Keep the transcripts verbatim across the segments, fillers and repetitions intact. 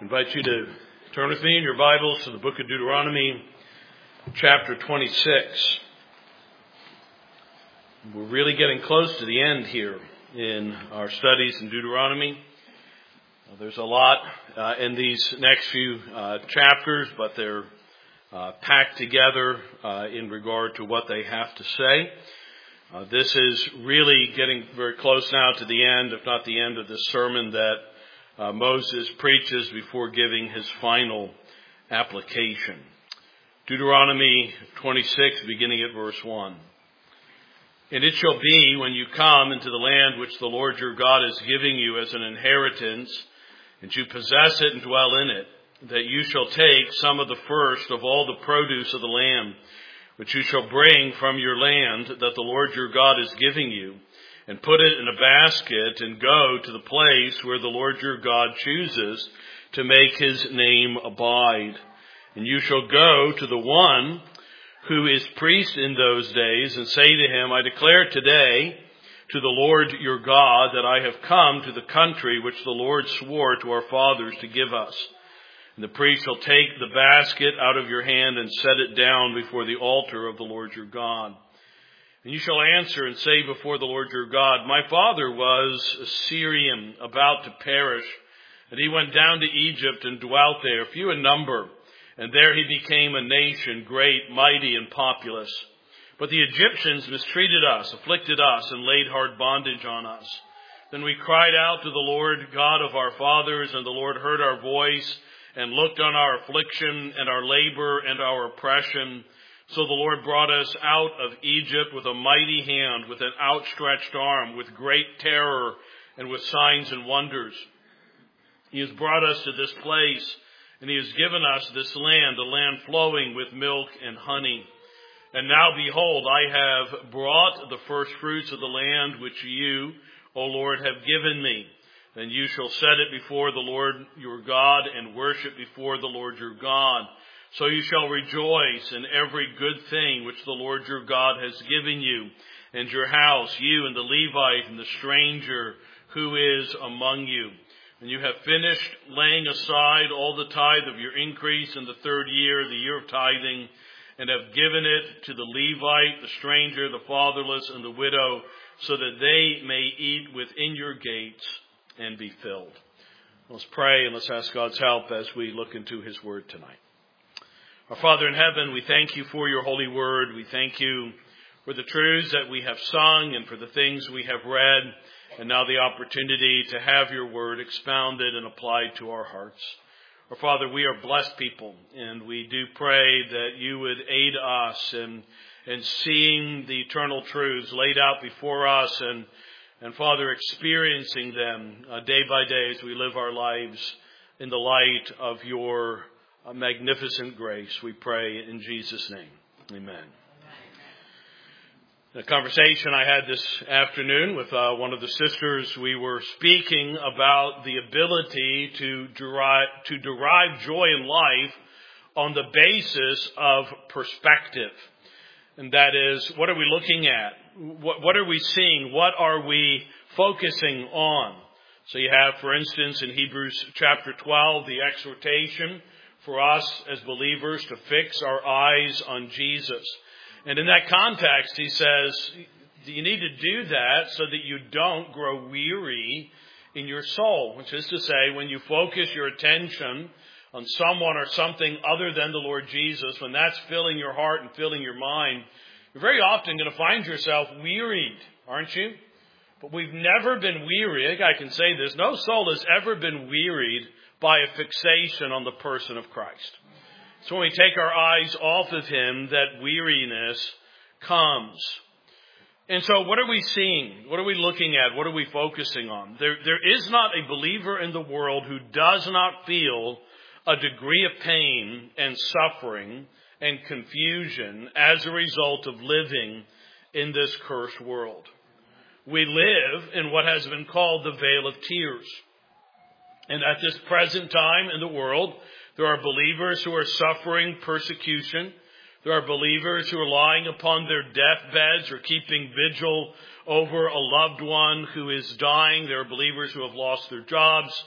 I invite you to turn with me in your Bibles to the book of Deuteronomy, chapter twenty-six. We're really getting close to the end here in our studies in Deuteronomy. Uh, there's a lot uh, in these next few uh, chapters, but they're uh, packed together uh, in regard to what they have to say. Uh, this is really getting very close now to the end, if not the end of this sermon that uh, Moses preaches before giving his final application. Deuteronomy twenty-six, beginning at verse one. And it shall be when you come into the land which the Lord your God is giving you as an inheritance, and you possess it and dwell in it, that you shall take some of the first of all the produce of the land, which you shall bring from your land that the Lord your God is giving you, and put it in a basket, and go to the place where the Lord your God chooses to make his name abide. And you shall go to the one who is priest in those days, and say to him, I declare today to the Lord your God that I have come to the country which the Lord swore to our fathers to give us. And the priest shall take the basket out of your hand and set it down before the altar of the Lord your God. And you shall answer and say before the Lord your God, my father was a Syrian, about to perish, and he went down to Egypt and dwelt there, few in number. And there he became a nation, great, mighty, and populous. But the Egyptians mistreated us, afflicted us, and laid hard bondage on us. Then we cried out to the Lord God of our fathers, and the Lord heard our voice, and looked on our affliction, and our labor, and our oppression. So the Lord brought us out of Egypt with a mighty hand, with an outstretched arm, with great terror, and with signs and wonders. He has brought us to this place, and he has given us this land, a land flowing with milk and honey. And now behold, I have brought the first fruits of the land which you, O Lord, have given me. Then you shall set it before the Lord your God, and worship before the Lord your God. So you shall rejoice in every good thing which the Lord your God has given you, and your house, you and the Levite and the stranger who is among you. And you have finished laying aside all the tithe of your increase in the third year, the year of tithing, and have given it to the Levite, the stranger, the fatherless, and the widow, so that they may eat within your gates and be filled. Let's pray and let's ask God's help as we look into his word tonight. Our Father in heaven, we thank you for your holy word. We thank you for the truths that we have sung and for the things we have read, and now the opportunity to have your word expounded and applied to our hearts. Our Father, we are blessed people, and we do pray that you would aid us in, in seeing the eternal truths laid out before us, and, and Father, experiencing them uh, day by day as we live our lives in the light of your uh, magnificent grace. We pray in Jesus' name. Amen. In a conversation I had this afternoon with uh, one of the sisters, we were speaking about the ability to derive, to derive joy in life on the basis of perspective. And that is, what are we looking at? What, what are we seeing? What are we focusing on? So you have, for instance, in Hebrews chapter twelve, the exhortation for us as believers to fix our eyes on Jesus. And in that context, he says, you need to do that so that you don't grow weary in your soul. Which is to say, when you focus your attention on someone or something other than the Lord Jesus, when that's filling your heart and filling your mind, you're very often going to find yourself wearied, aren't you? But we've never been weary. I think I can say this. No soul has ever been wearied by a fixation on the person of Christ. So when we take our eyes off of him, that weariness comes. And so what are we seeing? What are we looking at? What are we focusing on? There, there is not a believer in the world who does not feel a degree of pain and suffering and confusion as a result of living in this cursed world. We live in what has been called the vale of tears. And at this present time in the world, there are believers who are suffering persecution. There are believers who are lying upon their deathbeds or keeping vigil over a loved one who is dying. There are believers who have lost their jobs.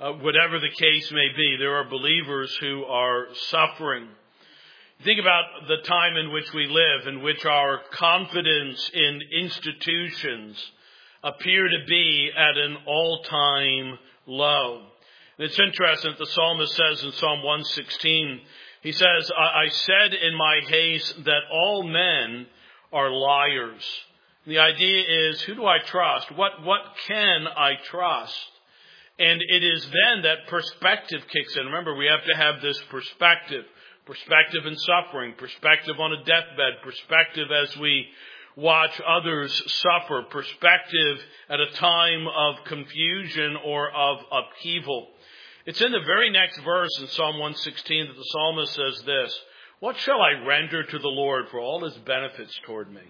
uh, whatever the case may be. There are believers who are suffering. Think about the time in which we live, in which our confidence in institutions appear to be at an all-time low. And it's interesting that the psalmist says in Psalm one sixteen, he says, I, I said in my haste that all men are liars. The idea is, who do I trust? What, what can I trust? And it is then that perspective kicks in. Remember, we have to have this perspective. Perspective in suffering, perspective on a deathbed, perspective as we watch others suffer, perspective at a time of confusion or of upheaval. It's in the very next verse in Psalm one sixteen that the psalmist says this, what shall I render to the Lord for all his benefits toward me?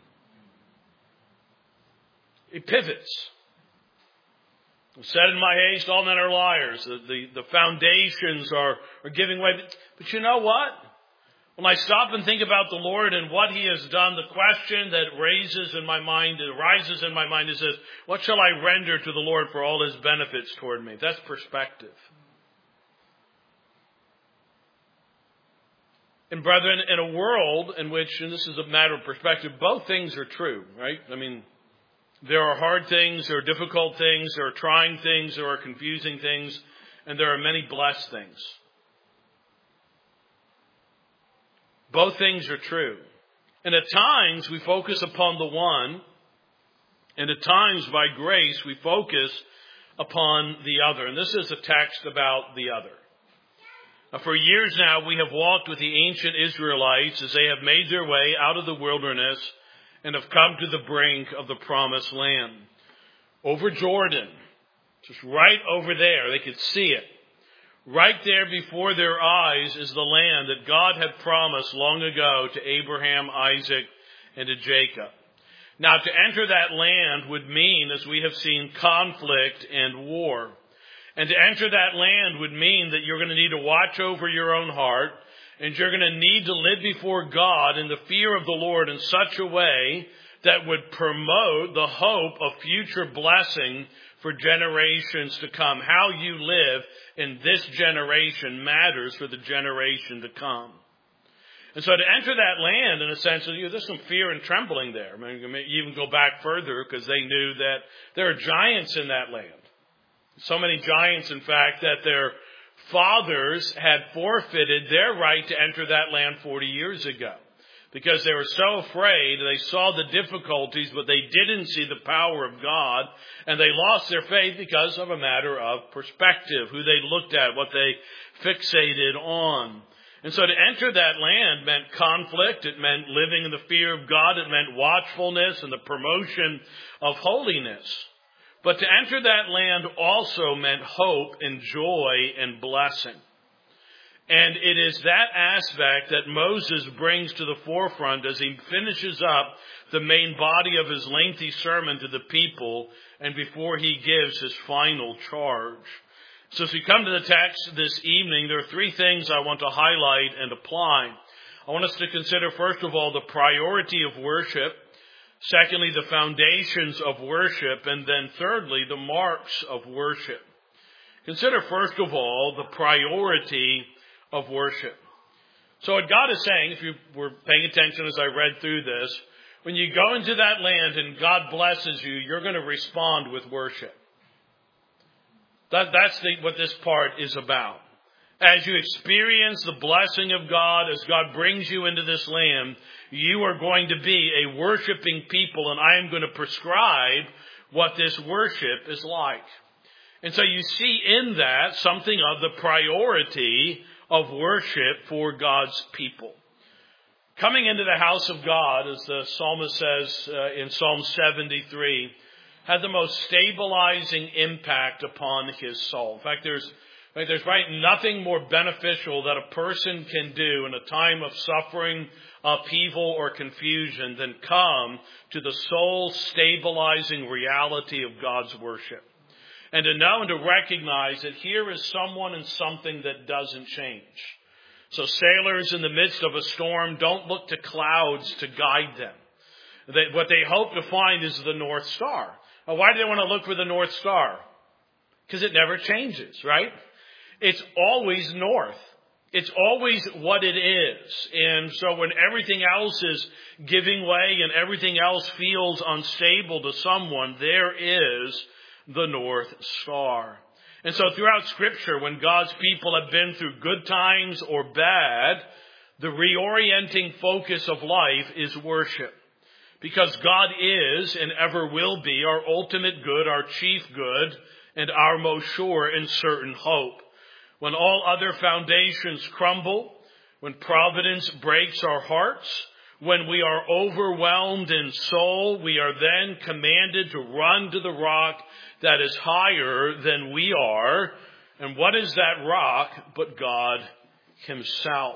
It pivots. Said in my haste, all men are liars. The, the, the foundations are, are giving way. But, but you know what? When I stop and think about the Lord and what he has done, the question that raises in my mind, arises in my mind is this, what shall I render to the Lord for all his benefits toward me? That's perspective. And brethren, in a world in which, and this is a matter of perspective, both things are true, right? I mean, there are hard things, there are difficult things, there are trying things, there are confusing things, and there are many blessed things. Both things are true. And at times we focus upon the one, and at times by grace we focus upon the other. And this is a text about the other. Now, for years now we have walked with the ancient Israelites as they have made their way out of the wilderness and have come to the brink of the promised land. Over Jordan, just right over there, they could see it. Right there before their eyes is the land that God had promised long ago to Abraham, Isaac, and to Jacob. Now, to enter that land would mean, as we have seen, conflict and war. And to enter that land would mean that you're going to need to watch over your own heart, and you're going to need to live before God in the fear of the Lord in such a way that would promote the hope of future blessing for generations to come. How you live in this generation matters for the generation to come. And so to enter that land, in a sense, you know, there's some fear and trembling there. I mean, you even go back further because they knew that there are giants in that land. So many giants, in fact, that their fathers had forfeited their right to enter that land forty years ago. Because they were so afraid, they saw the difficulties, but they didn't see the power of God, and they lost their faith because of a matter of perspective, who they looked at, what they fixated on. And so to enter that land meant conflict, it meant living in the fear of God, it meant watchfulness and the promotion of holiness. But to enter that land also meant hope and joy and blessing. And it is that aspect that Moses brings to the forefront as he finishes up the main body of his lengthy sermon to the people and before he gives his final charge. So as we come to the text this evening, there are three things I want to highlight and apply. I want us to consider, first of all, the priority of worship. Secondly, the foundations of worship. And then thirdly, the marks of worship. Consider, first of all, the priority of worship. So what God is saying, if you were paying attention as I read through this, when you go into that land and God blesses you, you're going to respond with worship. That, that's the, what this part is about. As you experience the blessing of God, as God brings you into this land, you are going to be a worshiping people, and I am going to prescribe what this worship is like. And so you see in that something of the priority of worship for God's people. Coming into the house of God, as the psalmist says uh, in Psalm seventy-three, had the most stabilizing impact upon his soul. In fact, there's, in fact, there's right nothing more beneficial that a person can do in a time of suffering, upheaval, or confusion than come to the soul-stabilizing reality of God's worship. And to know and to recognize that here is someone and something that doesn't change. So sailors in the midst of a storm don't look to clouds to guide them. They, what they hope to find is the North Star. Now, why do they want to look for the North Star? Because it never changes, right? It's always north. It's always what it is. And so when everything else is giving way and everything else feels unstable to someone, there is the North Star. And so throughout Scripture, when God's people have been through good times or bad, the reorienting focus of life is worship. Because God is and ever will be our ultimate good, our chief good, and our most sure and certain hope. When all other foundations crumble, when providence breaks our hearts, when we are overwhelmed in soul, we are then commanded to run to the rock that is higher than we are. And what is that rock but God himself?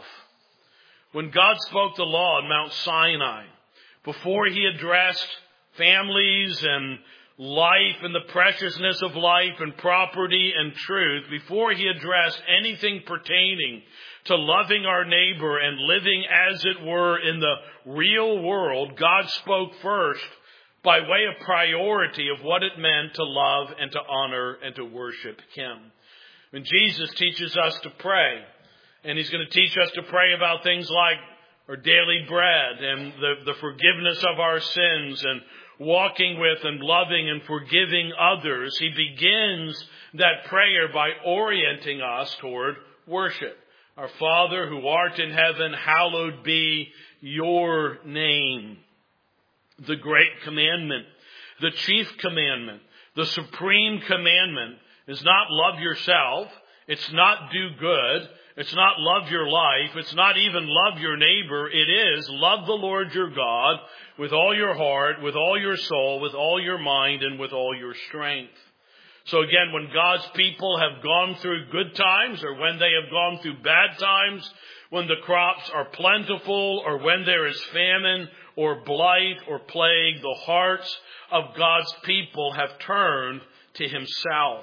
When God spoke the law on Mount Sinai, before he addressed families and life and the preciousness of life and property and truth, before he addressed anything pertaining to loving our neighbor and living as it were in the real world, God spoke first by way of priority of what it meant to love and to honor and to worship him. When Jesus teaches us to pray, and he's going to teach us to pray about things like our daily bread and the, the forgiveness of our sins and walking with and loving and forgiving others, he begins that prayer by orienting us toward worship. Our Father who art in heaven, hallowed be your name. The great commandment, the chief commandment, the supreme commandment is not love yourself. It's not do good. It's not love your life. It's not even love your neighbor. It is love the Lord your God with all your heart, with all your soul, with all your mind, and with all your strength. So again, when God's people have gone through good times or when they have gone through bad times, when the crops are plentiful or when there is famine or blight or plague, the hearts of God's people have turned to himself.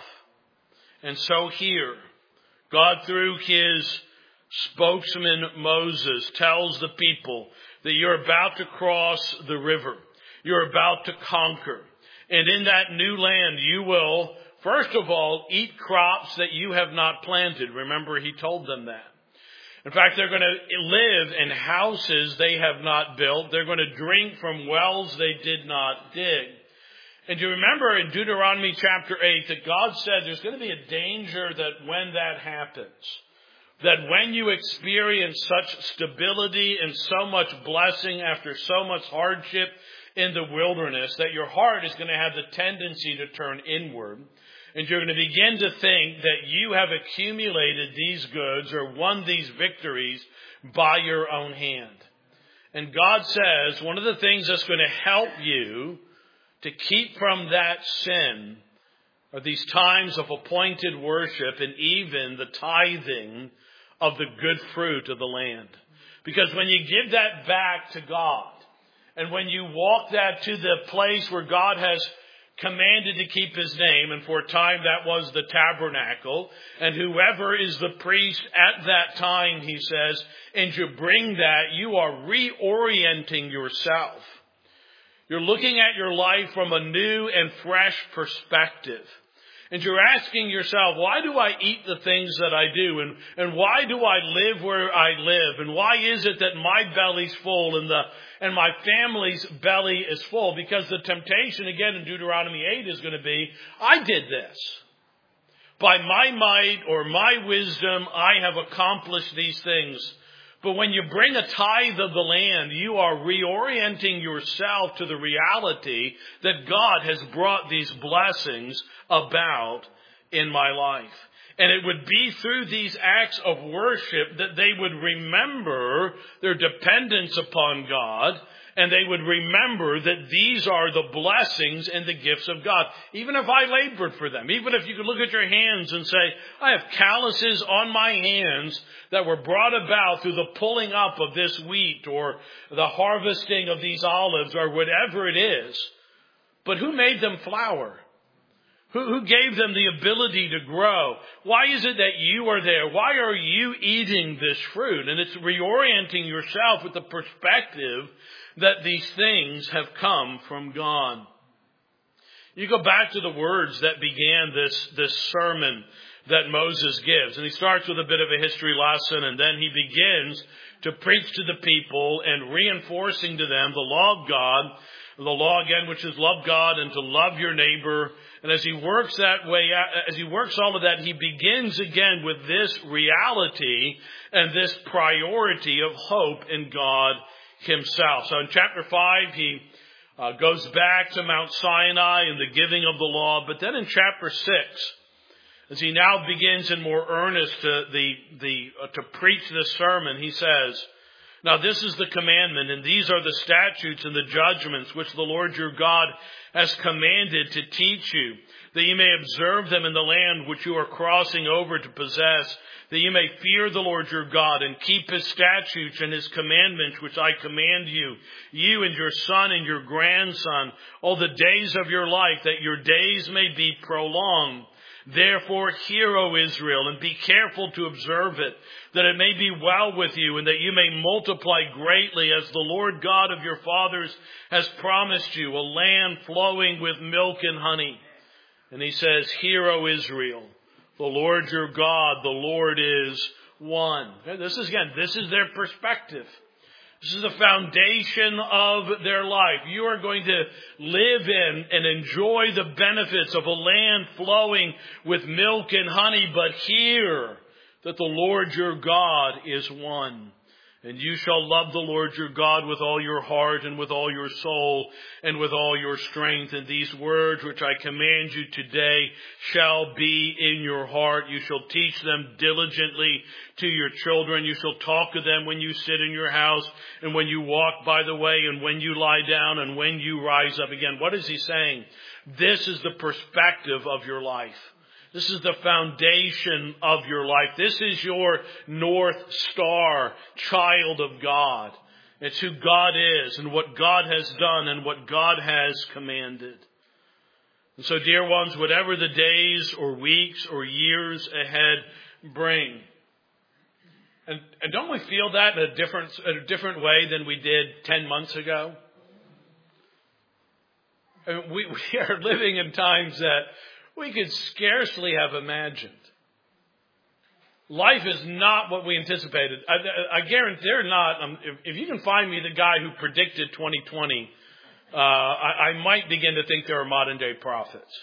And so here, God, through his spokesman Moses, tells the people that you're about to cross the river. You're about to conquer. And in that new land, you will, first of all, eat crops that you have not planted. Remember, he told them that. In fact, they're going to live in houses they have not built. They're going to drink from wells they did not dig. And you remember in Deuteronomy chapter eight that God said there's going to be a danger that when that happens, that when you experience such stability and so much blessing after so much hardship in the wilderness, that your heart is going to have the tendency to turn inward. And you're going to begin to think that you have accumulated these goods or won these victories by your own hand. And God says one of the things that's going to help you to keep from that sin are these times of appointed worship and even the tithing of the good fruit of the land. Because when you give that back to God, and when you walk that to the place where God has commanded to keep his name, and for a time that was the tabernacle, and whoever is the priest at that time, he says, and you bring that, you are reorienting yourself. You're looking at your life from a new and fresh perspective. And you're asking yourself, why do I eat the things that I do? And, and why do I live where I live? And why is it that my belly's full and the and my family's belly is full? Because the temptation, again, in Deuteronomy eight is going to be, I did this. By my might or my wisdom, I have accomplished these things. But when you bring a tithe of the land, you are reorienting yourself to the reality that God has brought these blessings about in my life. And it would be through these acts of worship that they would remember their dependence upon God, and they would remember that these are the blessings and the gifts of God. Even if I labored for them, even if you could look at your hands and say, I have calluses on my hands that were brought about through the pulling up of this wheat or the harvesting of these olives or whatever it is. But who made them flower? Who, who gave them the ability to grow? Why is it that you are there? Why are you eating this fruit? And it's reorienting yourself with the perspective that these things have come from God. You go back to the words that began this, this sermon that Moses gives. And he starts with a bit of a history lesson, and then he begins to preach to the people and reinforcing to them the law of God, the law again, which is love God and to love your neighbor. And as he works that way, as he works all of that, he begins again with this reality and this priority of hope in God himself. So in chapter five, he uh, goes back to Mount Sinai and the giving of the law. But then in chapter six, as he now begins in more earnest to the the uh, to preach this sermon, he says, "Now this is the commandment, and these are the statutes and the judgments which the Lord your God has commanded to teach you, that you may observe them in the land which you are crossing over to possess, that you may fear the Lord your God and keep his statutes and his commandments which I command you, you and your son and your grandson, all the days of your life, that your days may be prolonged. Therefore, hear, O Israel, and be careful to observe it, that it may be well with you, and that you may multiply greatly, as the Lord God of your fathers has promised you, a land flowing with milk and honey." And he says, "Hear, O Israel, the Lord your God, the Lord is one." This is, again, this is their perspective. This is the foundation of their life. You are going to live in and enjoy the benefits of a land flowing with milk and honey, but hear that the Lord your God is one. And you shall love the Lord your God with all your heart and with all your soul and with all your strength. And these words which I command you today shall be in your heart. You shall teach them diligently to your children. You shall talk of them when you sit in your house and when you walk by the way and when you lie down and when you rise up. Again, what is he saying? This is the perspective of your life. This is the foundation of your life. This is your North Star, child of God. It's who God is and what God has done and what God has commanded. And so, dear ones, whatever the days or weeks or years ahead bring, and, and don't we feel that in a different, in a different way than we did ten months ago? I mean, we, we are living in times that we could scarcely have imagined. Life is not what we anticipated. I, I guarantee they're not. Um, if, if you can find me the guy who predicted twenty twenty, uh, I, I might begin to think there are modern day prophets.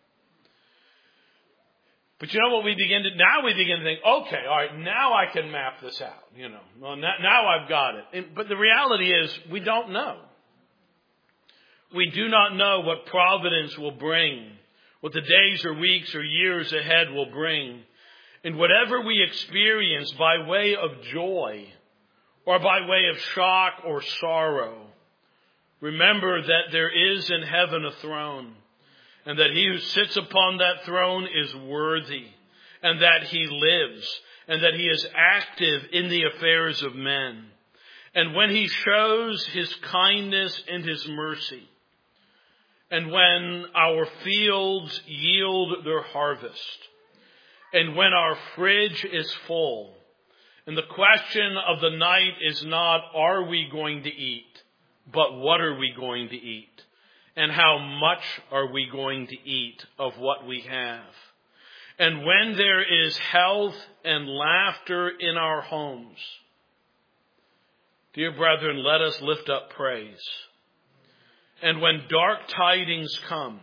But you know what we begin to, now we begin to think, okay, all right, now I can map this out. You know, well, now, now I've got it. And, but the reality is we don't know. We do not know what providence will bring, what the days or weeks or years ahead will bring. And whatever we experience by way of joy or by way of shock or sorrow, remember that there is in heaven a throne, and that he who sits upon that throne is worthy, and that he lives, and that he is active in the affairs of men. And when he shows his kindness and his mercy, and when our fields yield their harvest, and when our fridge is full, and the question of the night is not, are we going to eat, but what are we going to eat? And how much are we going to eat of what we have? And when there is health and laughter in our homes, dear brethren, let us lift up praise. And when dark tidings come,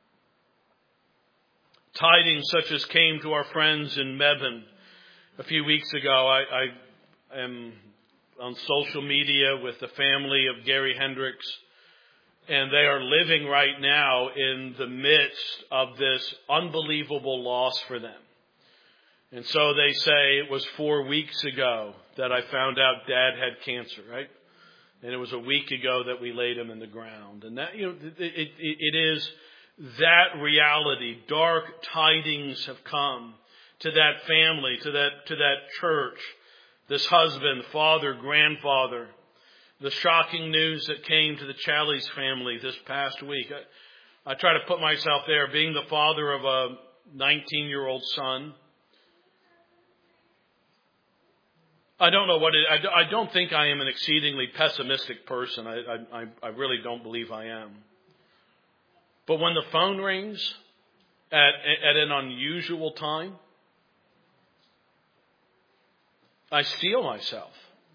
tidings such as came to our friends in Mebane a few weeks ago, I, I am on social media with the family of Gary Hendricks, and they are living right now in the midst of this unbelievable loss for them. And so they say it was four weeks ago that I found out Dad had cancer, right? And it was a week ago that we laid him in the ground. And that, you know, it, it, it is that reality. Dark tidings have come to that family, to that, to that church, this husband, father, grandfather. The shocking news that came to the Challies family this past week. I, I try to put myself there, being the father of a nineteen-year-old son. I don't know what it, I, I don't think I am an exceedingly pessimistic person. I, I, I really don't believe I am. But when the phone rings at, at an unusual time, I steel myself.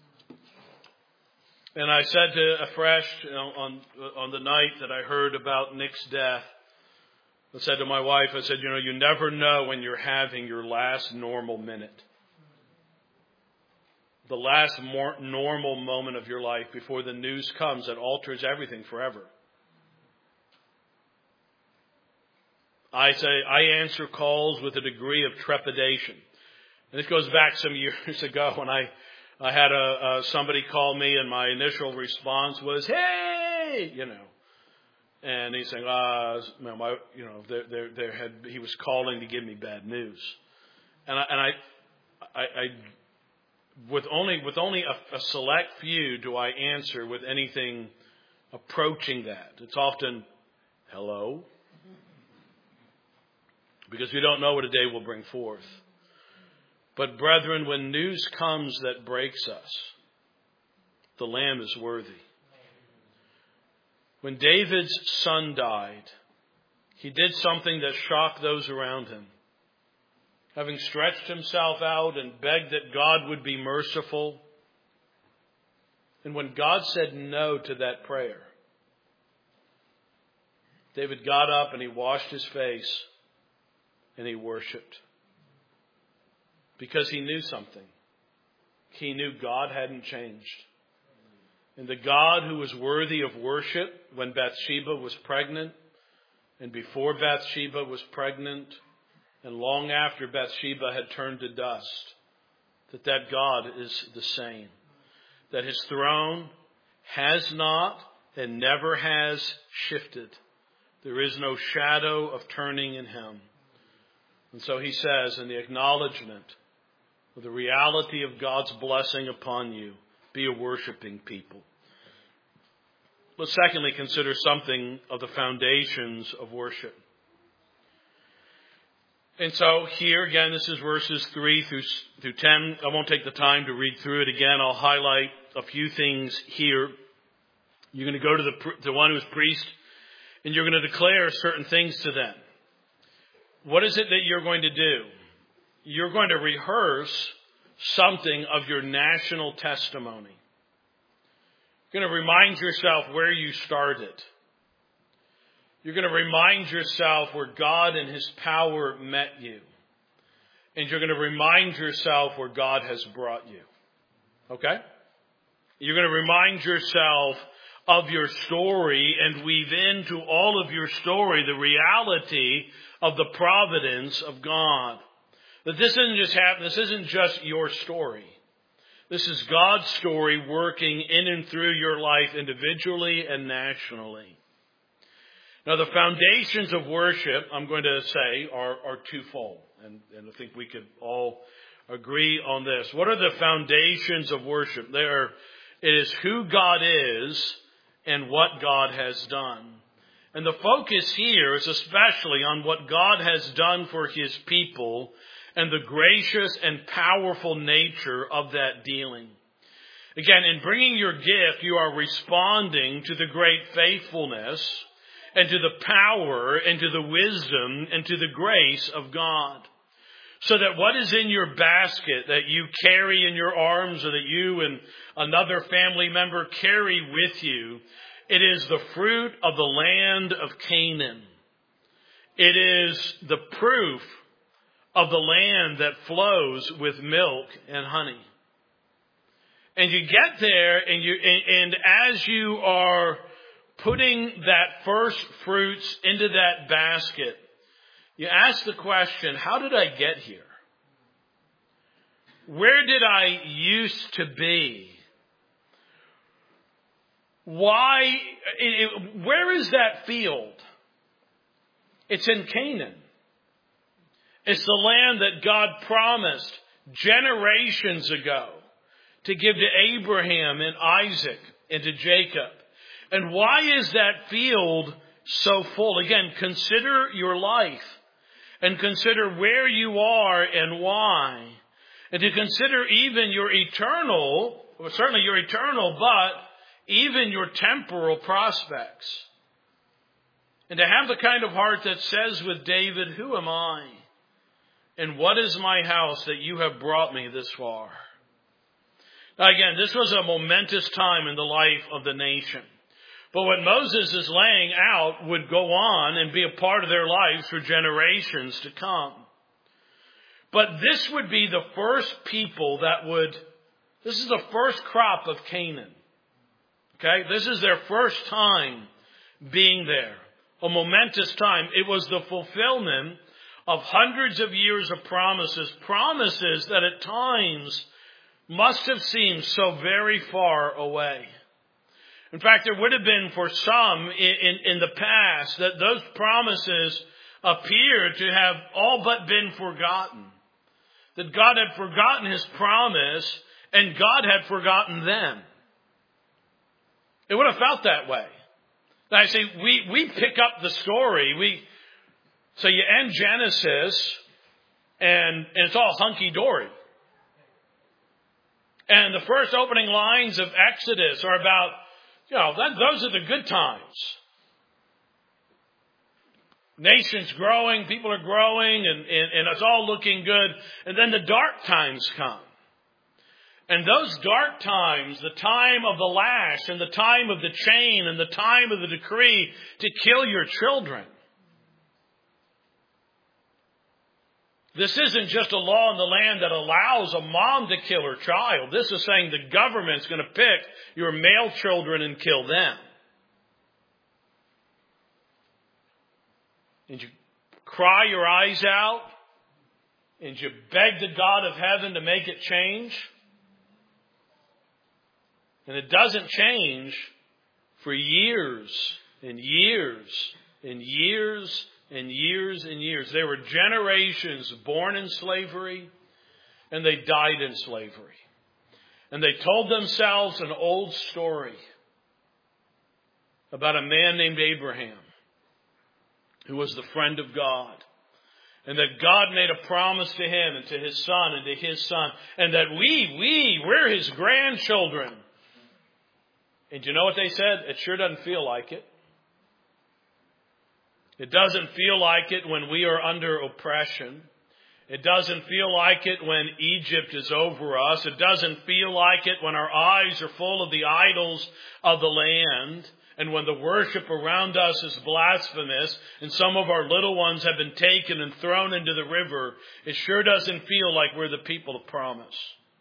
And I said to afresh, you know, on on the night that I heard about Nick's death, I said to my wife, I said, you know, you never know when you're having your last normal minute. The last more normal moment of your life before the news comes that alters everything forever. I say, I answer calls with a degree of trepidation. And this goes back some years ago when I, I had a, a somebody call me and my initial response was, hey, you know. And he's saying, uh, my, you know, there, there, there had, he was calling to give me bad news. And I, and I, I, I with only, with only a, a select few do I answer with anything approaching that. It's often, hello? Because we don't know what a day will bring forth. But brethren, when news comes that breaks us, the Lamb is worthy. When David's son died, he did something that shocked those around him. Having stretched himself out and begged that God would be merciful. And when God said no to that prayer, David got up and he washed his face and he worshiped. Because he knew something. He knew God hadn't changed. And the God who was worthy of worship when Bathsheba was pregnant, and before Bathsheba was pregnant, and long after Bathsheba had turned to dust, that that God is the same. That his throne has not and never has shifted. There is no shadow of turning in him. And so he says in the acknowledgement of the reality of God's blessing upon you, be a worshiping people. Let's secondly consider something of the foundations of worship. And so here again, this is verses three through, through ten. I won't take the time to read through it again. I'll highlight a few things here. You're going to go to the, the one who's priest and you're going to declare certain things to them. What is it that you're going to do? You're going to rehearse something of your national testimony. You're going to remind yourself where you started. You're going to remind yourself where God and his power met you. And you're going to remind yourself where God has brought you. Okay? You're going to remind yourself of your story and weave into all of your story the reality of the providence of God. That this isn't just happen. This isn't just your story. This is God's story working in and through your life individually and nationally. Now, the foundations of worship, I'm going to say, are, are twofold. And, and I think we could all agree on this. What are the foundations of worship? They are, it is who God is and what God has done. And the focus here is especially on what God has done for his people and the gracious and powerful nature of that dealing. Again, in bringing your gift, you are responding to the great faithfulness and to the power and to the wisdom and to the grace of God. So that what is in your basket that you carry in your arms or that you and another family member carry with you, it is the fruit of the land of Canaan. It is the proof of the land that flows with milk and honey. And you get there and you, and, and as you are putting that first fruits into that basket, you ask the question, how did I get here? Where did I used to be? Why, it, where is that field? It's in Canaan. It's the land that God promised generations ago to give to Abraham and Isaac and to Jacob. And why is that field so full? Again, consider your life and consider where you are and why. And to consider even your eternal, well, certainly your eternal, but even your temporal prospects. And to have the kind of heart that says with David, who am I? And what is my house that you have brought me this far? Now again, this was a momentous time in the life of the nation. But what Moses is laying out would go on and be a part of their lives for generations to come. But this would be the first people that would, this is the first crop of Canaan. Okay, this is their first time being there. A momentous time. It was the fulfillment of hundreds of years of promises. Promises that at times must have seemed so very far away. In fact, there would have been for some in, in, in the past that those promises appeared to have all but been forgotten. That God had forgotten His promise and God had forgotten them. It would have felt that way. Now, I see, we, we pick up the story. We So you end Genesis and, and it's all hunky-dory. And the first opening lines of Exodus are about, you know, that, those are the good times. Nations growing, people are growing, and, and, and it's all looking good. And then the dark times come. And those dark times, the time of the lash, and the time of the chain, and the time of the decree to kill your children. This isn't just a law in the land that allows a mom to kill her child. This is saying the government's going to pick your male children and kill them. And you cry your eyes out, and you beg the God of heaven to make it change. And it doesn't change for years and years and years and years and years. There were generations born in slavery, and they died in slavery. And they told themselves an old story about a man named Abraham, who was the friend of God. And that God made a promise to him and to his son and to his son. And that we, we, we're his grandchildren. And you know what they said? It sure doesn't feel like it. It doesn't feel like it when we are under oppression. It doesn't feel like it when Egypt is over us. It doesn't feel like it when our eyes are full of the idols of the land. And when the worship around us is blasphemous and some of our little ones have been taken and thrown into the river, it sure doesn't feel like we're the people of promise.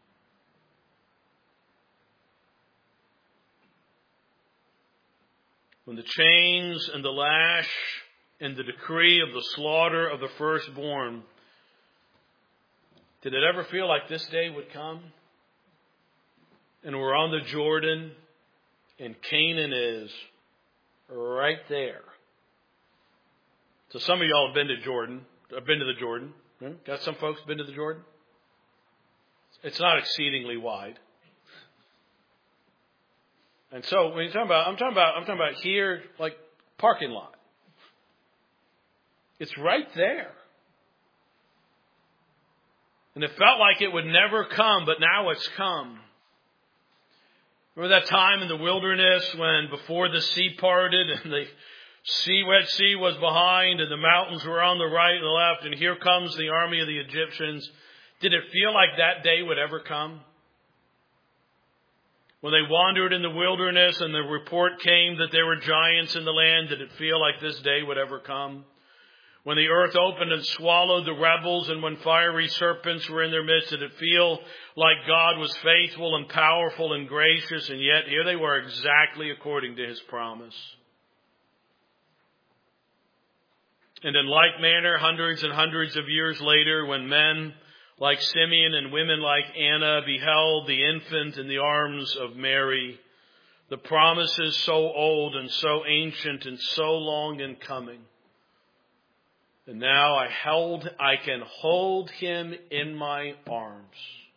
When the chains and the lash and the decree of the slaughter of the firstborn, did it ever feel like this day would come? And we're on the Jordan, and Canaan is right there. So some of y'all have been to Jordan. I've been to the Jordan. Got some folks been to the Jordan? It's not exceedingly wide. And so when you're talking about, I'm talking about, I'm talking about here, like parking lot. It's right there. And it felt like it would never come, but now it's come. Remember that time in the wilderness when before the sea parted and the sea, Red Sea was behind and the mountains were on the right and the left, and here comes the army of the Egyptians. Did it feel like that day would ever come? When they wandered in the wilderness and the report came that there were giants in the land, did it feel like this day would ever come? When the earth opened and swallowed the rebels, and when fiery serpents were in their midst, did it feel like God was faithful and powerful and gracious, and yet here they were exactly according to His promise. And in like manner, hundreds and hundreds of years later, when men like Simeon and women like Anna beheld the infant in the arms of Mary, the promises so old and so ancient and so long in coming, and now I held, I can hold him in my arms.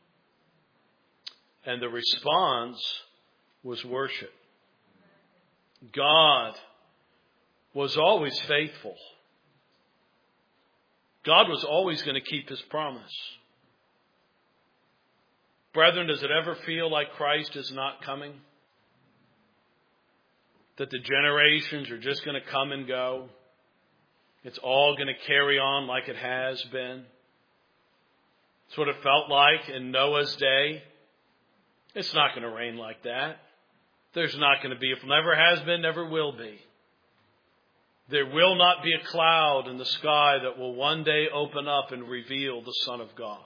And the response was worship. God was always faithful. God was always going to keep His promise. Brethren, does it ever feel like Christ is not coming? That the generations are just going to come and go? It's all going to carry on like it has been. It's what it felt like in Noah's day. It's not going to rain like that. There's not going to be, if never has been, never will be. There will not be a cloud in the sky that will one day open up and reveal the Son of God.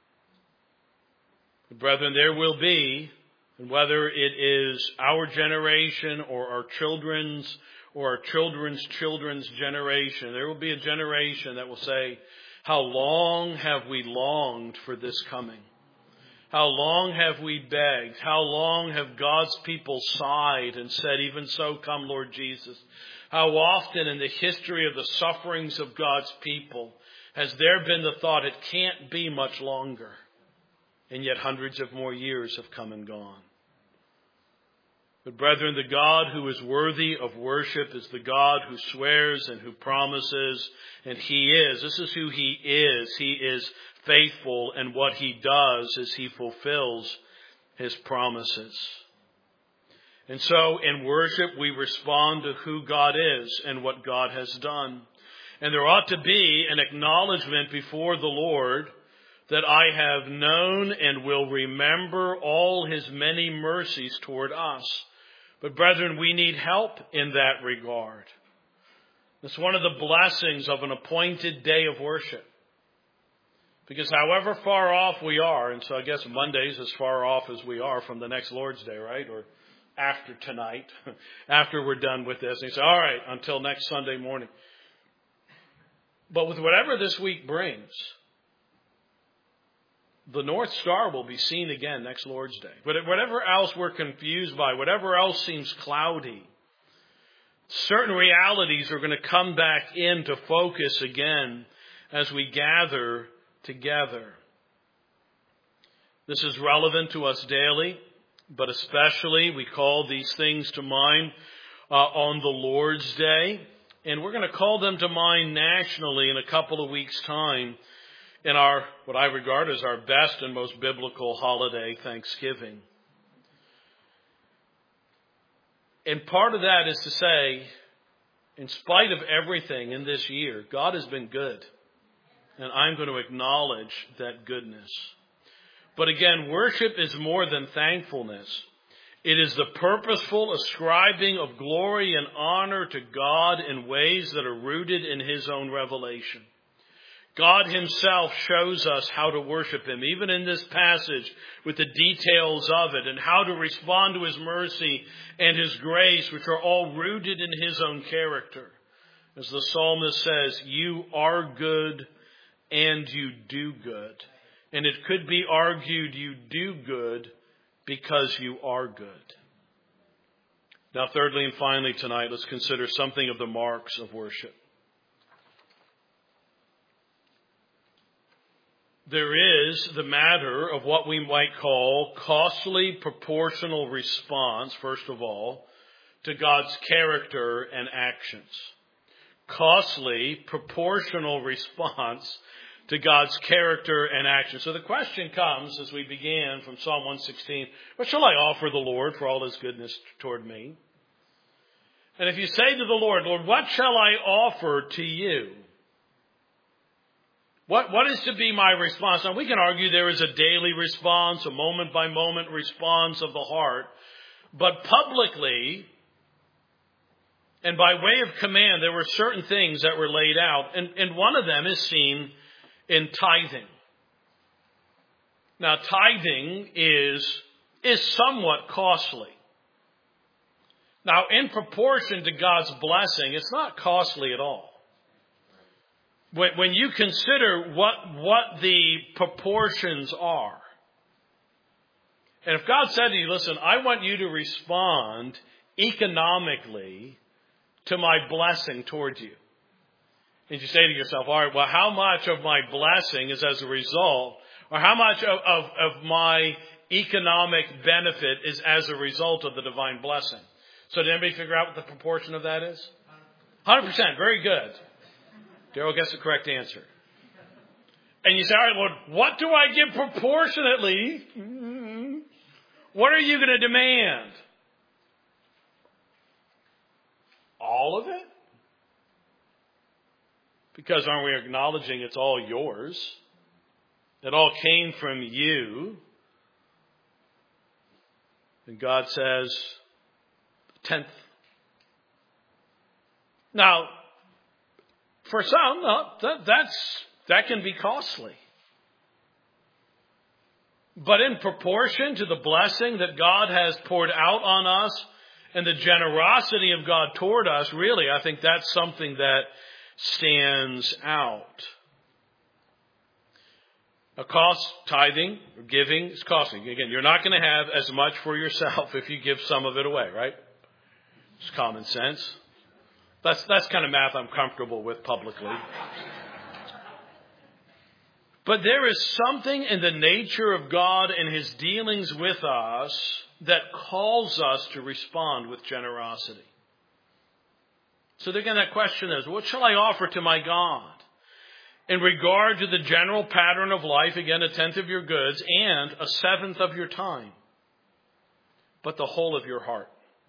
But brethren, there will be, and whether it is our generation or our children's or our children's children's generation, there will be a generation that will say, how long have we longed for this coming? How long have we begged? How long have God's people sighed and said, even so, come Lord Jesus? How often in the history of the sufferings of God's people has there been the thought it can't be much longer? And yet hundreds of more years have come and gone. But brethren, the God who is worthy of worship is the God who swears and who promises, and He is. This is who He is. He is faithful, and what He does is He fulfills His promises. And so in worship we respond to who God is and what God has done. And there ought to be an acknowledgement before the Lord that I have known and will remember all His many mercies toward us. But brethren, we need help in that regard. It's one of the blessings of an appointed day of worship. Because however far off we are, and so I guess Monday's as far off as we are from the next Lord's Day, right? Or after tonight, after we're done with this. And you say, all right, until next Sunday morning. But with whatever this week brings, the North Star will be seen again next Lord's Day. But whatever else we're confused by, whatever else seems cloudy, certain realities are going to come back into focus again as we gather together. This is relevant to us daily, but especially we call these things to mind uh, on the Lord's Day. And we're going to call them to mind nationally in a couple of weeks' time in our, what I regard as our best and most biblical holiday, Thanksgiving. And part of that is to say, in spite of everything in this year, God has been good. And I'm going to acknowledge that goodness. But again, worship is more than thankfulness. It is the purposeful ascribing of glory and honor to God in ways that are rooted in His own revelation. God Himself shows us how to worship Him, even in this passage with the details of it, and how to respond to His mercy and His grace, which are all rooted in His own character. As the psalmist says, you are good and you do good. And it could be argued you do good because you are good. Now, thirdly and finally tonight, let's consider something of the marks of worship. There is the matter of what we might call costly proportional response, first of all, to God's character and actions. Costly proportional response to God's character and actions. So the question comes as we begin from Psalm one sixteen, what shall I offer the Lord for all His goodness toward me? And if you say to the Lord, Lord, what shall I offer to you? What, what is to be my response? Now, we can argue there is a daily response, a moment-by-moment response of the heart. But publicly, and by way of command, there were certain things that were laid out. And, and one of them is seen in tithing. Now, tithing is, is somewhat costly. Now, in proportion to God's blessing, it's not costly at all. When you consider what, what the proportions are, and if God said to you, listen, I want you to respond economically to my blessing towards you. And you say to yourself, all right, well, how much of my blessing is as a result, or how much of, of, of my economic benefit is as a result of the divine blessing? So did anybody figure out what the proportion of that is? one hundred percent. Very good. Daryl gets the correct answer. And you say, all right, Lord, what do I give proportionately? Mm-hmm. What are you going to demand? All of it? Because aren't we acknowledging it's all yours? It all came from you. And God says, tenth. Now, for some, no, that, that's, that can be costly. But in proportion to the blessing that God has poured out on us and the generosity of God toward us, really, I think that's something that stands out. A cost, tithing, or giving is costly. Again, you're not going to have as much for yourself if you give some of it away, right? It's common sense. That's, that's kind of math I'm comfortable with publicly. But there is something in the nature of God and His dealings with us that calls us to respond with generosity. So again, that question is, what shall I offer to my God? In regard to the general pattern of life, again, a tenth of your goods and a seventh of your time, but the whole of your heart.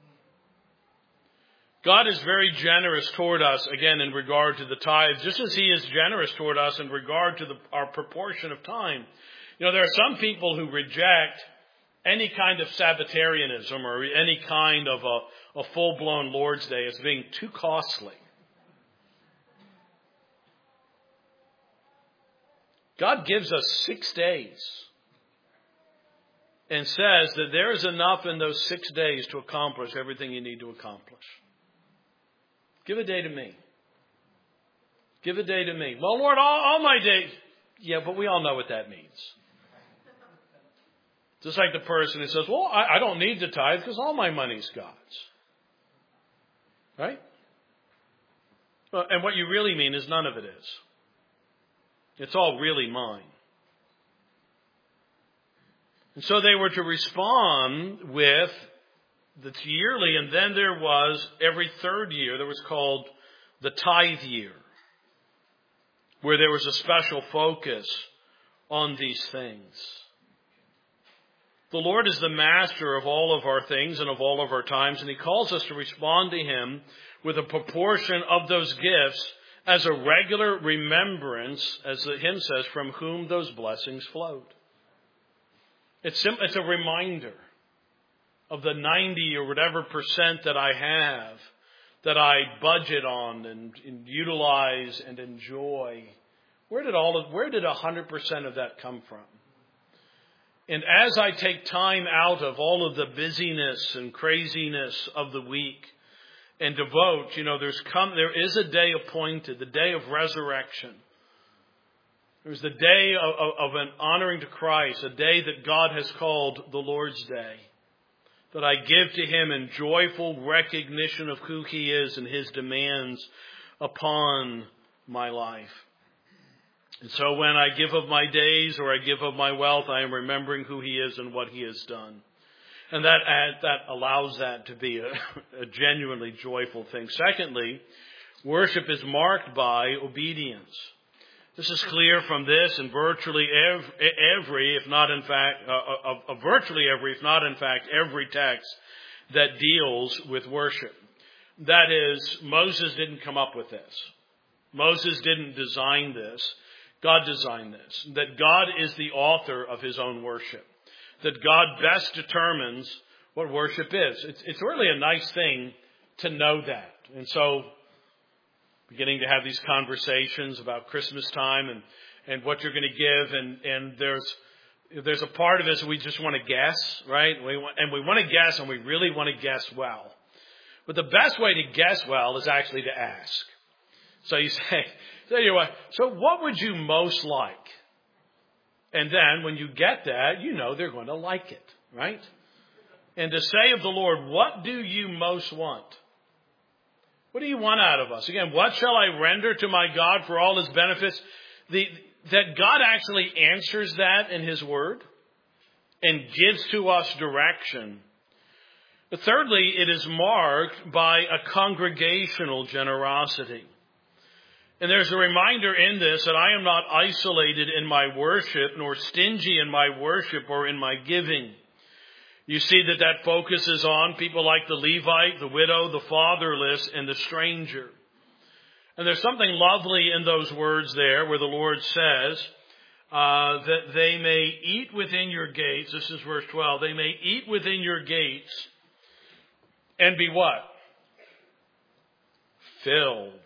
God is very generous toward us, again, in regard to the tithe, just as He is generous toward us in regard to the, our proportion of time. You know, there are some people who reject any kind of Sabbatarianism or any kind of a, a full-blown Lord's Day as being too costly. God gives us six days and says that there is enough in those six days to accomplish everything you need to accomplish. Give a day to me. Give a day to me. Well, Lord, all, all my days. Yeah, but we all know what that means. Just like the person who says, well, I, I don't need to tithe because all my money's God's. Right? Well, and what you really mean is none of it is. It's all really mine. And so they were to respond with that's yearly, and then there was every third year, there was called the tithe year, where there was a special focus on these things. The Lord is the master of all of our things and of all of our times, and He calls us to respond to Him with a proportion of those gifts as a regular remembrance, as the hymn says, from whom those blessings flowed. It's, sim- it's a reminder of the ninety or whatever percent that I have, that I budget on and, and utilize and enjoy. Where did all of, where did one hundred percent of that come from? And as I take time out of all of the busyness and craziness of the week and devote, you know, there's come, there is a day appointed, the day of resurrection. There's the day of, of, of an honoring to Christ, a day that God has called the Lord's Day, that I give to Him in joyful recognition of who He is and His demands upon my life. And so when I give of my days or I give of my wealth, I am remembering who He is and what He has done. And that that allows that to be a, a genuinely joyful thing. Secondly, worship is marked by obedience. This is clear from this and virtually every, every if not in fact, uh, uh, uh, virtually every, if not in fact, every text that deals with worship. That is, Moses didn't come up with this. Moses didn't design this. God designed this. That God is the author of His own worship. That God best determines what worship is. It's, it's really a nice thing to know that. And so, beginning to have these conversations about Christmas time and, and what you're going to give. And, and there's there's a part of us we just want to guess, right? We want, and we want to guess, and we really want to guess well. But the best way to guess well is actually to ask. So you say, so you what? So what would you most like? And then when you get that, you know they're going to like it, right? And to say of the Lord, what do you most want? What do you want out of us? Again, what shall I render to my God for all His benefits? The, that God actually answers that in His Word and gives to us direction. But thirdly, it is marked by a congregational generosity. And there's a reminder in this that I am not isolated in my worship, nor stingy in my worship or in my giving. You see that that focuses on people like the Levite, the widow, the fatherless, and the stranger. And there's something lovely in those words there where the Lord says uh, that they may eat within your gates. This is verse twelve. They may eat within your gates and be what? Filled.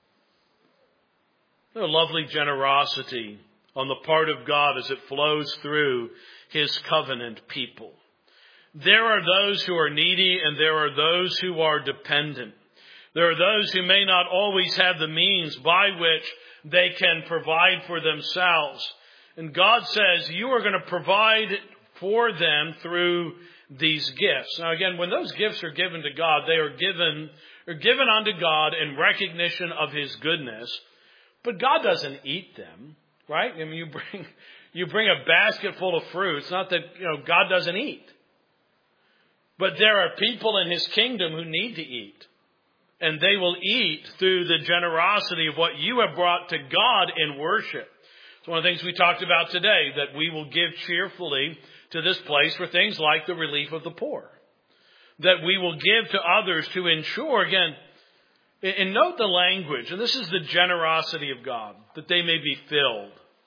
A lovely generosity on the part of God as it flows through His covenant people. There are those who are needy and there are those who are dependent. There are those who may not always have the means by which they can provide for themselves. And God says, you are going to provide for them through these gifts. Now again, when those gifts are given to God, they are given, are given unto God in recognition of His goodness. But God doesn't eat them, right? I mean, you bring, you bring a basket full of fruit. It's not that, you know, God doesn't eat. But there are people in His kingdom who need to eat. And they will eat through the generosity of what you have brought to God in worship. It's one of the things we talked about today, that we will give cheerfully to this place for things like the relief of the poor. That we will give to others to ensure, again, and note the language, and this is the generosity of God, that they may be filled.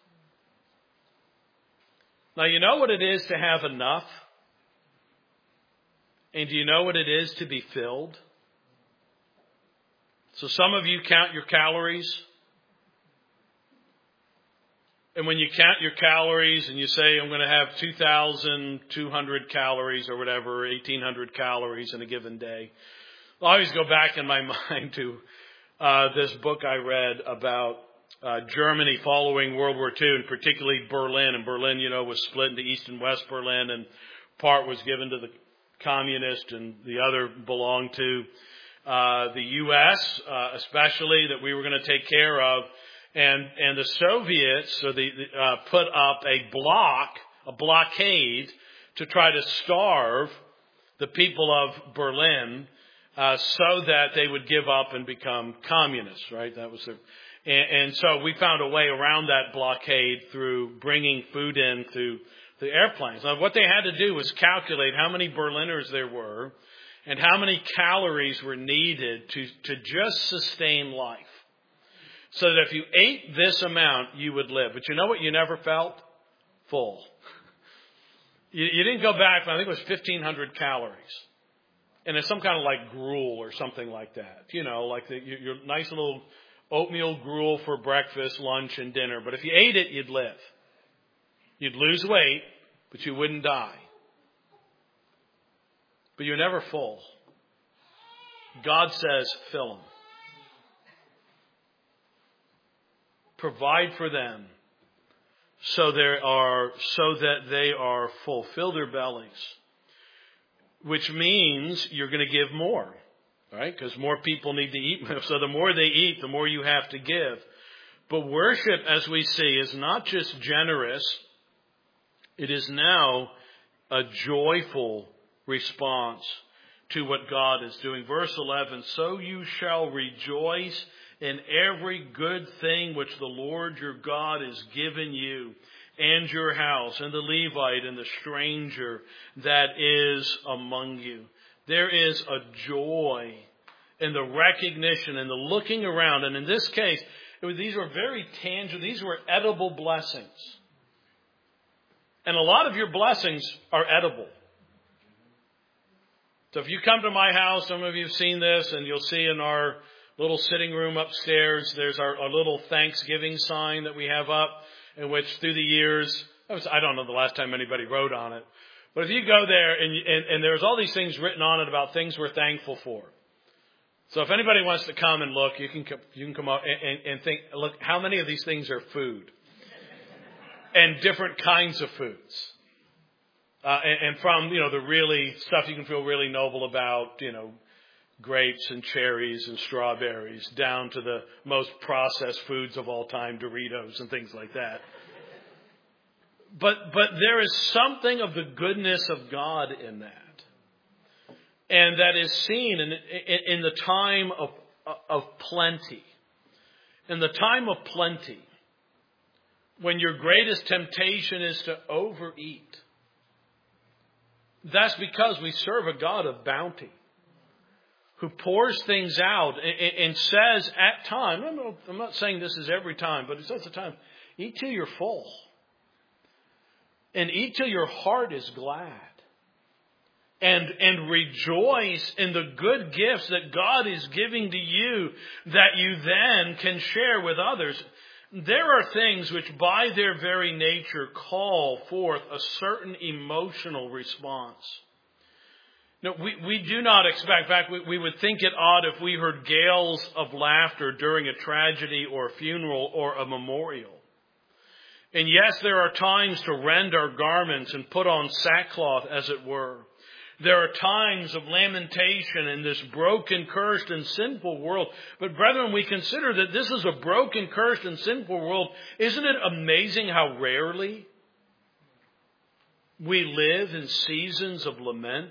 Now, you know what it is to have enough? And do you know what it is to be filled? So some of you count your calories. And when you count your calories and you say, I'm going to have two thousand two hundred calories or whatever, eighteen hundred calories in a given day, I always go back in my mind to uh, this book I read about uh, Germany following World War Two, and particularly Berlin. And Berlin, you know, was split into East and West Berlin, and part was given to the communist and the other belonged to uh, the U S, uh, especially, that we were going to take care of. And and the Soviets so the, uh, put up a block, a blockade, to try to starve the people of Berlin uh, so that they would give up and become communists. Right? That was their, and, and so we found a way around that blockade through bringing food in through the airplanes. Now, what they had to do was calculate how many Berliners there were and how many calories were needed to to just sustain life. So that if you ate this amount, you would live. But you know what you never felt? Full. You, you didn't go back, I think it was fifteen hundred calories. And it's some kind of like gruel or something like that. You know, like the, your, your nice little oatmeal gruel for breakfast, lunch, and dinner. But if you ate it, you'd live. You'd lose weight, but you wouldn't die. But you're never full. God says, fill them. Provide for them so they are so that they are full. Fill their bellies, which means you're going to give more, right? Because more people need to eat. So the more they eat, the more you have to give. But worship, as we see, is not just generous. It is now a joyful response to what God is doing. Verse eleven, so you shall rejoice in every good thing which the Lord your God has given you, and your house, and the Levite, and the stranger that is among you. There is a joy in the recognition and the looking around. And in this case, it was, these were very tangible. These were edible blessings. And a lot of your blessings are edible. So if you come to my house, some of you have seen this, and you'll see in our little sitting room upstairs, there's our, our little Thanksgiving sign that we have up, in which through the years, I don't know the last time anybody wrote on it, but if you go there and, and, and there's all these things written on it about things we're thankful for. So if anybody wants to come and look, you can you can come up and, and, and think, look, how many of these things are food? And different kinds of foods. Uh, and, and from, you know, the really stuff you can feel really noble about, you know, grapes and cherries and strawberries, down to the most processed foods of all time, Doritos and things like that. But but there is something of the goodness of God in that. And that is seen in, in, in the time of, of plenty. In the time of plenty, when your greatest temptation is to overeat. That's because we serve a God of bounty. who pours things out and, and says at times, I'm not, I'm not saying this is every time, but it says at times, eat till you're full. And eat till your heart is glad. And, and rejoice in the good gifts that God is giving to you that you then can share with others. There are things which by their very nature call forth a certain emotional response. No, we, we do not expect, in fact, we, we would think it odd if we heard gales of laughter during a tragedy or a funeral or a memorial. And yes, there are times to rend our garments and put on sackcloth, as it were. There are times of lamentation in this broken, cursed, and sinful world. But brethren, we consider that this is a broken, cursed, and sinful world. Isn't it amazing how rarely we live in seasons of lament?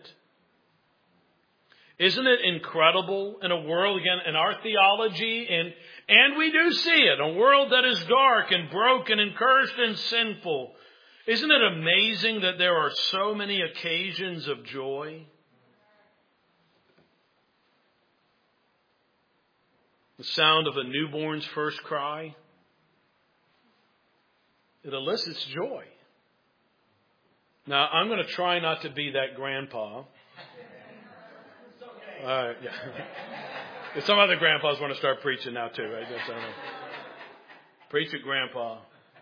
Isn't it incredible in a world, again, in our theology, and, and we do see it, a world that is dark and broken and cursed and sinful. Isn't it amazing that there are so many occasions of joy? The sound of a newborn's first cry, it elicits joy. Now, I'm going to try not to be that grandpa. Uh, yeah. Some other grandpas want to start preaching now too, right? That's, uh, preach it, grandpa.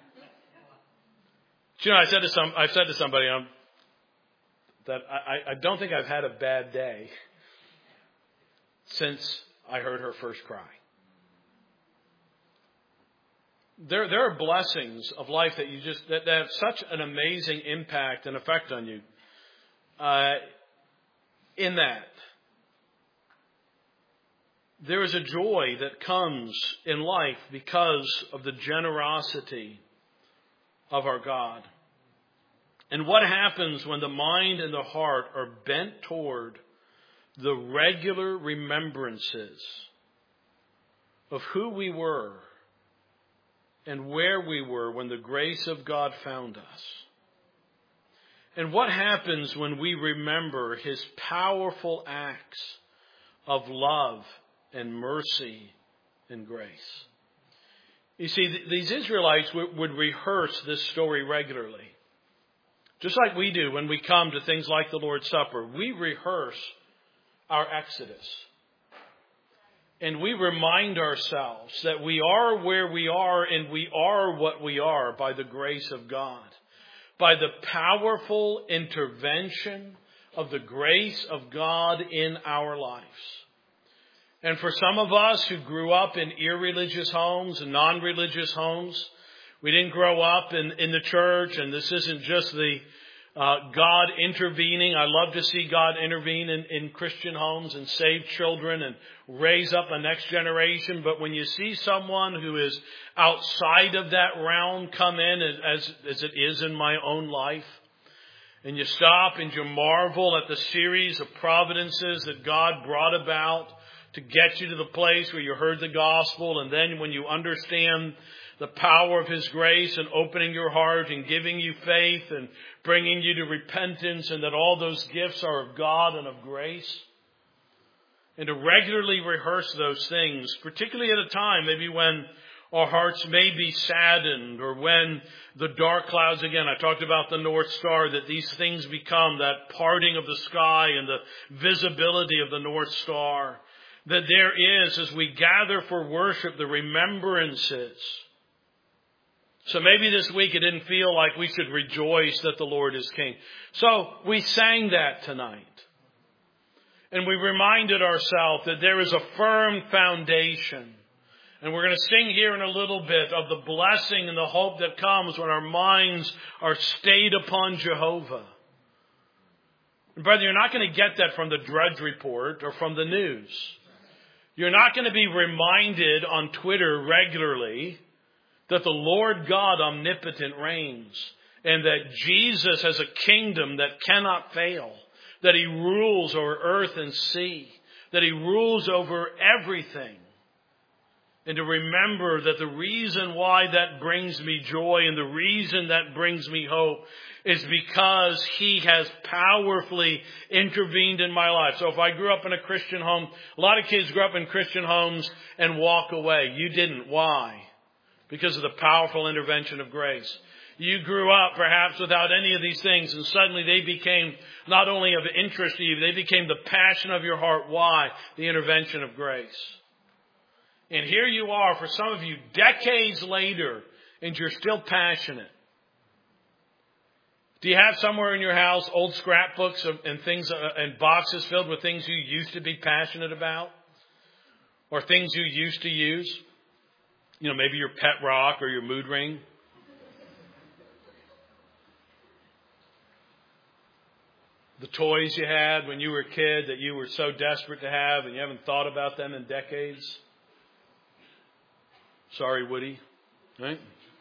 You know, I said to some, I said to somebody um, that I, I don't think I've had a bad day since I heard her first cry. There, there are blessings of life that you just that, that have such an amazing impact and effect on you. Uh, in that, there is a joy that comes in life because of the generosity of our God. And what happens when the mind and the heart are bent toward the regular remembrances of who we were and where we were when the grace of God found us. And what happens when we remember His powerful acts of love and mercy and grace. You see, th- these Israelites w- would rehearse this story regularly. Just like we do when we come to things like the Lord's Supper. We rehearse our Exodus. And we remind ourselves that we are where we are and we are what we are by the grace of God. By the powerful intervention of the grace of God in our lives. And for some of us who grew up in irreligious homes and non-religious homes, we didn't grow up in, in the church, and this isn't just the uh, God intervening. I love to see God intervene in, in Christian homes and save children and raise up a next generation. But when you see someone who is outside of that realm come in, as, as it is in my own life, and you stop and you marvel at the series of providences that God brought about to get you to the place where you heard the gospel, and then when you understand the power of His grace and opening your heart and giving you faith and bringing you to repentance, and that all those gifts are of God and of grace. And to regularly rehearse those things, particularly at a time maybe when our hearts may be saddened, or when the dark clouds, again, I talked about the North Star, that these things become that parting of the sky and the visibility of the North Star. That there is, as we gather for worship, the remembrances. So maybe this week it didn't feel like we should rejoice that the Lord is King. So we sang that tonight. And we reminded ourselves that there is a firm foundation. And we're going to sing here in a little bit of the blessing and the hope that comes when our minds are stayed upon Jehovah. And brother, you're not going to get that from the Drudge Report or from the news. You're not going to be reminded on Twitter regularly that the Lord God omnipotent reigns and that Jesus has a kingdom that cannot fail, that He rules over earth and sea, that He rules over everything. And to remember that the reason why that brings me joy and the reason that brings me hope is because He has powerfully intervened in my life. So if I grew up in a Christian home, a lot of kids grew up in Christian homes and walk away. You didn't. Why? Because of the powerful intervention of grace. You grew up perhaps without any of these things, and suddenly they became not only of interest to you, they became the passion of your heart. Why? The intervention of grace. And here you are, for some of you, decades later, and you're still passionate. Do you have somewhere in your house old scrapbooks and things and boxes filled with things you used to be passionate about? Or things you used to use? You know, maybe your pet rock or your mood ring. The toys you had when you were a kid that you were so desperate to have and you haven't thought about them in decades. Sorry, Woody. Right?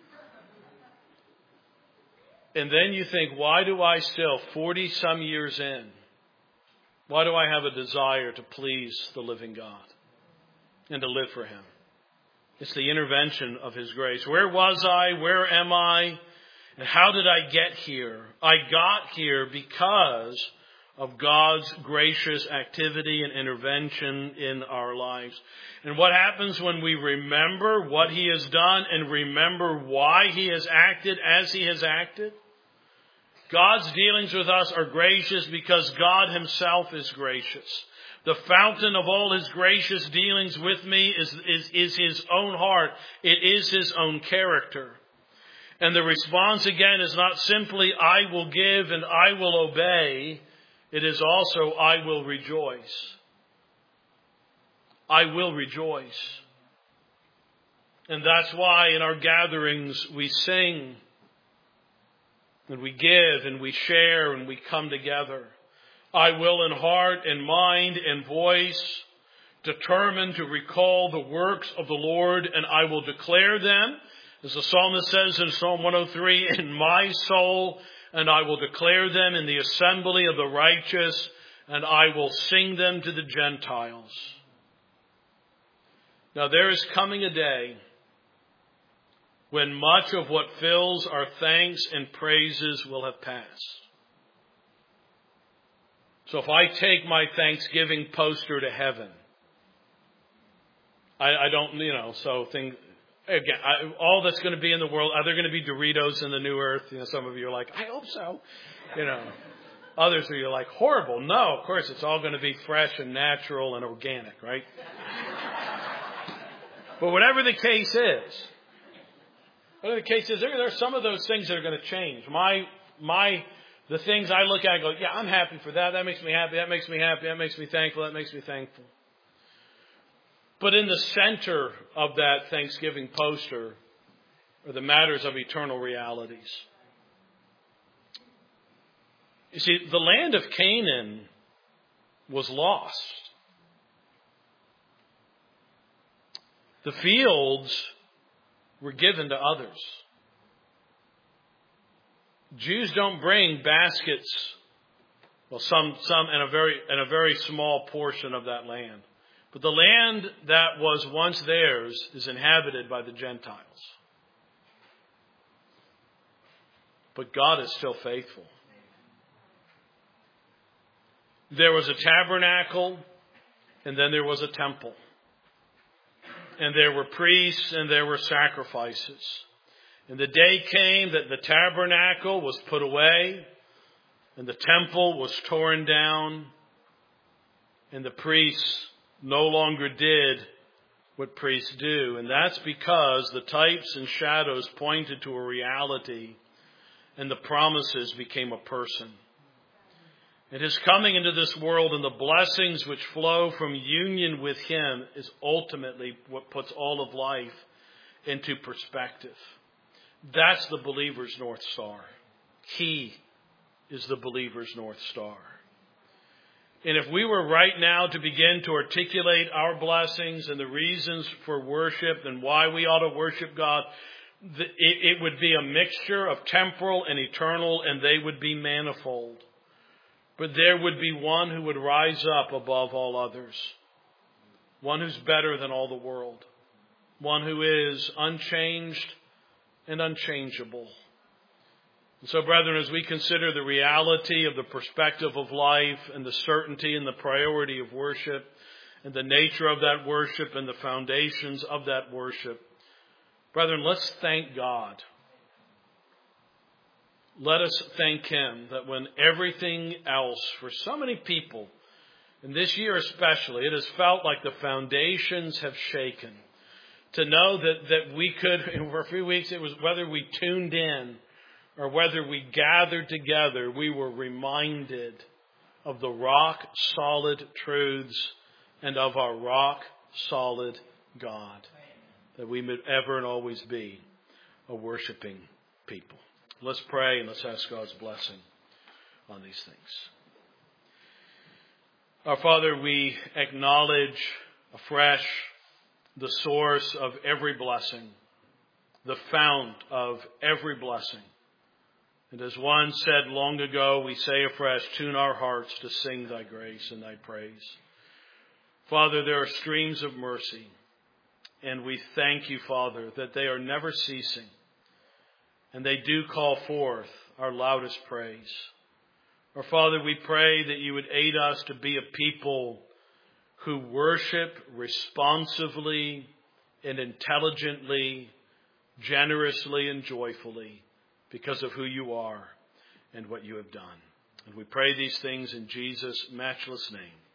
And then you think, why do I still, forty some years in, why do I have a desire to please the living God and to live for Him? It's the intervention of His grace. Where was I? Where am I? And how did I get here? I got here because of God's gracious activity and intervention in our lives. And what happens when we remember what He has done and remember why He has acted as He has acted? God's dealings with us are gracious because God Himself is gracious. The fountain of all His gracious dealings with me is, is, is His own heart. It is His own character. And the response again is not simply, I will give and I will obey. It is also, I will rejoice. I will rejoice. And that's why in our gatherings we sing and we give and we share and we come together. I will in heart and mind and voice determine to recall the works of the Lord, and I will declare them. As the psalmist says in Psalm one oh three, in my soul, and I will declare them in the assembly of the righteous, and I will sing them to the Gentiles. Now there is coming a day when much of what fills our thanks and praises will have passed. So if I take my Thanksgiving poster to heaven, I, I don't, you know, so think, again, I, all that's going to be in the world, are there going to be Doritos in the new earth? You know, some of you are like, I hope so. You know, others of you are like, horrible. No, of course, it's all going to be fresh and natural and organic, right? But whatever the case is, whatever the case is, there, there are some of those things that are going to change. My, my, the things I look at and go, yeah, I'm happy for that. That makes me happy. That makes me happy. That makes me thankful. That makes me thankful. But in the center of that Thanksgiving poster are the matters of eternal realities. You see, the land of Canaan was lost. The fields were given to others. Jews don't bring baskets, well, some, some, and a very, and a very small portion of that land. But the land that was once theirs is inhabited by the Gentiles. But God is still faithful. There was a tabernacle, and then there was a temple. And there were priests, and there were sacrifices. And the day came that the tabernacle was put away, and the temple was torn down, and the priests no longer did what priests do. And that's because the types and shadows pointed to a reality, and the promises became a person. And His coming into this world and the blessings which flow from union with Him is ultimately what puts all of life into perspective. That's the believer's North Star. He is the believer's North Star. And if we were right now to begin to articulate our blessings and the reasons for worship and why we ought to worship God, it would be a mixture of temporal and eternal, and they would be manifold. But there would be one who would rise up above all others. One who's better than all the world. One who is unchanged and unchangeable. And so, brethren, as we consider the reality of the perspective of life and the certainty and the priority of worship and the nature of that worship and the foundations of that worship, brethren, let's thank God. Let us thank Him that when everything else, for so many people, and this year especially, it has felt like the foundations have shaken. To know that, that we could, for a few weeks, it was whether we tuned in or whether we gathered together, we were reminded of the rock-solid truths and of our rock-solid God. That we may ever and always be a worshiping people. Let's pray and let's ask God's blessing on these things. Our Father, we acknowledge afresh the source of every blessing, the fount of every blessing. And as one said long ago, we say afresh, tune our hearts to sing thy grace and thy praise. Father, there are streams of mercy, and we thank you, Father, that they are never ceasing, and they do call forth our loudest praise. Our Father, we pray that you would aid us to be a people who worship responsively and intelligently, generously and joyfully because of who you are and what you have done. And we pray these things in Jesus' matchless name.